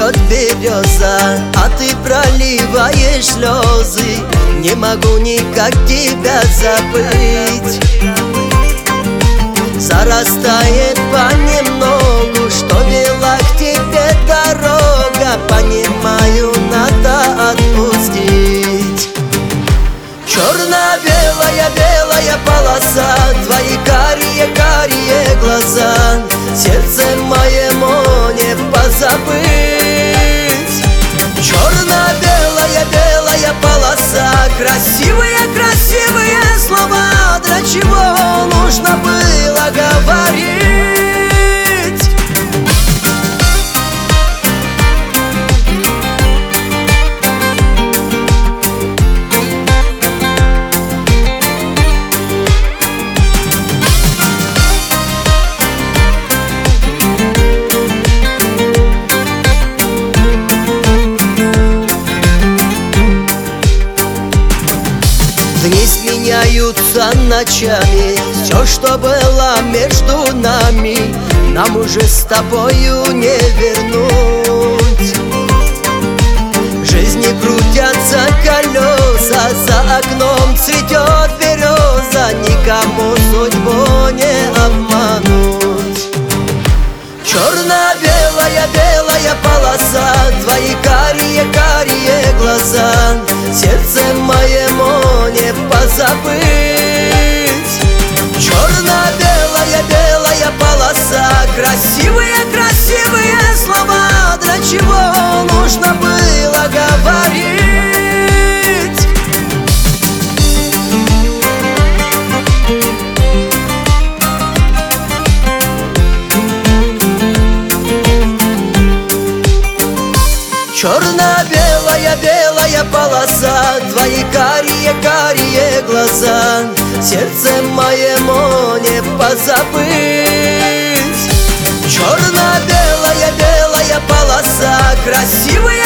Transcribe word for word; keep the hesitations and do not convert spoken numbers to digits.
цветет береза, а ты проливаешь слезы. Не могу никак тебя забыть. Зарастает понемногу, что вела к тебе дорога. Понимаю, надо отпустить. Черно-белая, белая полоса, твои карие-карие глаза. Сердце моему не позабыть. Черно-белая, белая полоса, красивые-красивые слова. Для чего нужно было говорить? Дни сменяются ночами, все, что было между нами, нам уже с тобою не вернуть. В жизни крутятся колеса, за окном цветет береза. Никому судьбу не обмануть. Черно-белая, белая полоса, твои карие-карие глаза. Сердце моему не позабыть. Черно-белая, белая полоса, красивые-красивые слова. Для чего нужно было говорить? Черно-белая, белая полоса, твои карие-карие глаза. Сердце моему не позабыть. Черно-белая, белая полоса, красивые